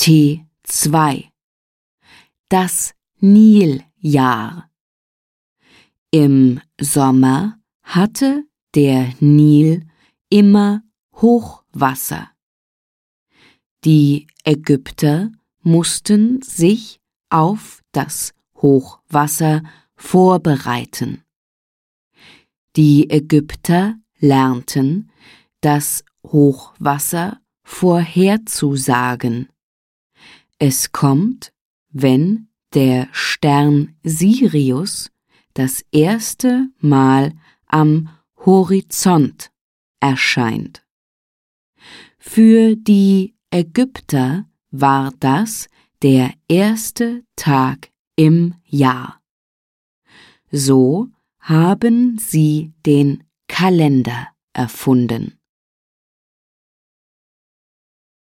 T2. Das Niljahr. Im Sommer hatte der Nil immer Hochwasser. Die Ägypter mussten sich auf das Hochwasser vorbereiten. Die Ägypter lernten, das Hochwasser vorherzusagen. Es kommt, wenn der Stern Sirius das erste Mal am Horizont erscheint. Für die Ägypter war das der erste Tag im Jahr. So haben sie den Kalender erfunden.